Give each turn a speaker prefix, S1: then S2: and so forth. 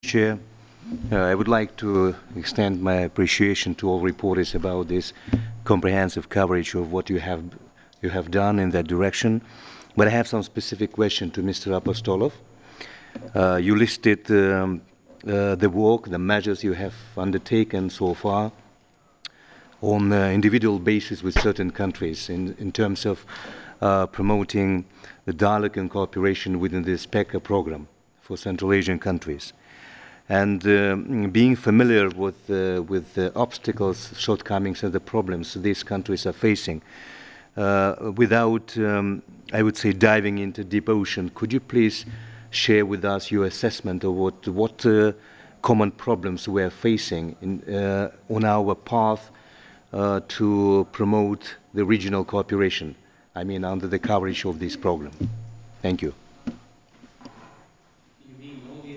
S1: Chair. I would like to extend my appreciation to all reporters about this comprehensive coverage of what you have done in that direction. But I have some specific question to Mr. Apostolov. You listed the work, the measures you have undertaken so far on an individual basis with certain countries in terms of promoting the dialogue and cooperation within the SPECA program for Central Asian countries. And being familiar with the obstacles, shortcomings, and the problems these countries are facing, without, I would say, diving into deep ocean, could you please share with us your assessment of what common problems we are facing on our path to promote the regional cooperation, I mean, under the coverage of this program? Thank you.